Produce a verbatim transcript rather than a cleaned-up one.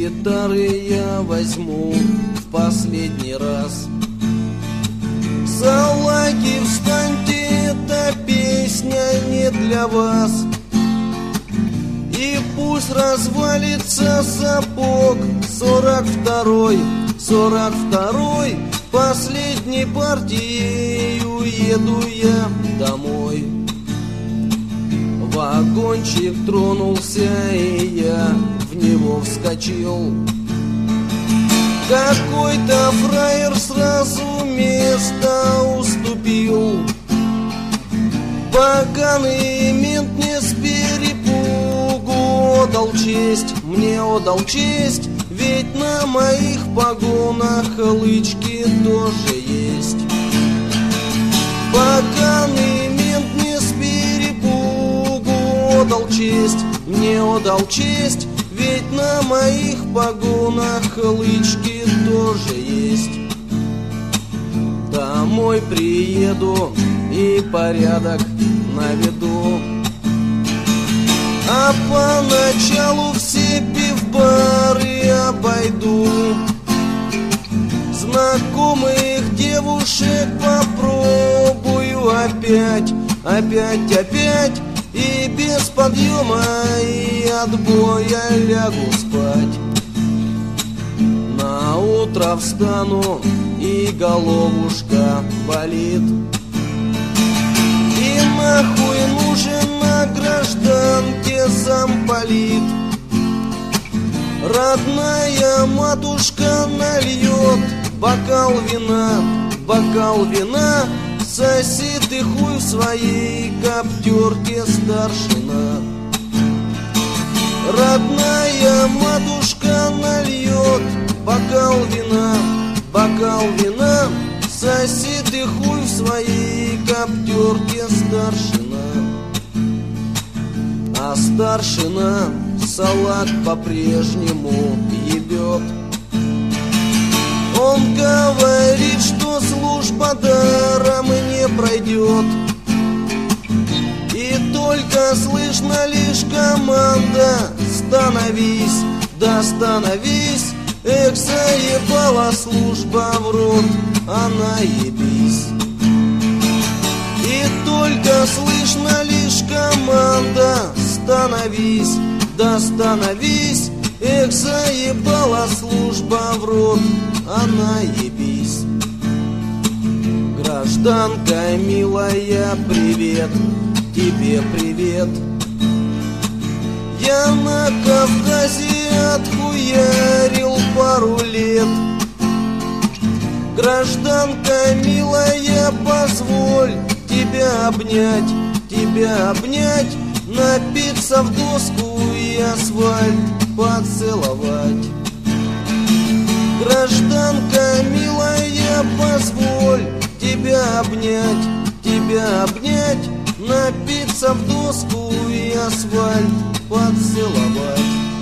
гитары я возьму в последний раз. Салаги, встаньте, эта песня не для вас. И пусть развалится сапог. Сорок второй, сорок второй, последней партией уеду я домой. Вагончик тронулся, и я в него вскочил. Какой-то фраер сразу место уступил. Поганый мент не с перепугу отдал честь, мне отдал честь, ведь на моих погонах лычки тоже есть. Поганый мент не с перепугу отдал честь, мне отдал честь, ведь на моих погонах лычки тоже есть. Домой приеду и порядок наведу. А поначалу все пивбары обойду. Знакомых девушек попробую опять, опять, опять. И без подъема и отбоя лягу спать. На утро встану, и головушка болит. И нахуй нужен на гражданке замполит. Родная матушка нальет бокал вина, бокал вина. Соси ты хуй в своей коптерке, старшина. Родная матушка нальет бокал вина, бокал вина. Соси ты хуй в своей коптерке, старшина. А старшина салат по-прежнему ебет. Он говорит, что служба даром не пройдет. И только слышно лишь команда: становись, да становись. Эх, заебала служба в рот, а наебись. И только слышно лишь команда: становись, да становись. Эх, заебала служба в рот, а наебись. Гражданка милая, привет, тебе привет. Я на Кавказе отхуярил пару лет. Гражданка милая, позволь тебя обнять, тебя обнять. Напиться в доску и асфальт поцеловать. Гражданка милая, позволь тебя обнять, тебя обнять. Напиться в доску и асфальт поцеловать.